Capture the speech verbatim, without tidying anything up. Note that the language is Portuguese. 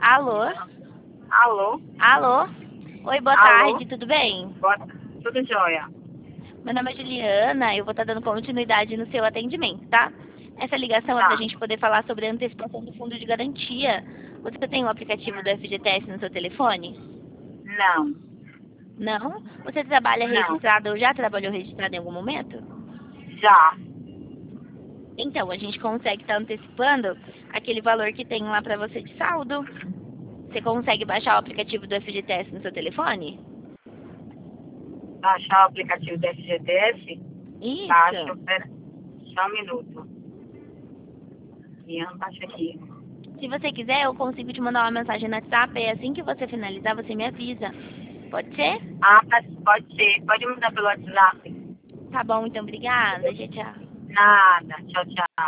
Alô? Alô? Alô? Oi, boa Alô? tarde, tudo bem? Boa... Tudo jóia. Meu nome é Juliana, eu vou estar dando continuidade no seu atendimento, tá? Essa ligação é Tá. para a gente poder falar sobre a antecipação do fundo de garantia. Você tem o aplicativo do F G T S no seu telefone? Não, Não? Você trabalha não. registrado ou já trabalhou registrado em algum momento? Já. Então, a gente consegue estar antecipando aquele valor que tem lá para você de saldo. Você consegue baixar o aplicativo do F G T S no seu telefone? Baixar o aplicativo do F G T S? Baixo, Isso. pera. Só um minuto. Ian, baixa aqui. Se você quiser, eu consigo te mandar uma mensagem no WhatsApp e assim que você finalizar, você me avisa. Pode ser? Ah, tá- pode ser. Pode mandar pelo WhatsApp. Tá bom, então obrigada. Tchau, tchau. Nada. Tchau, tchau.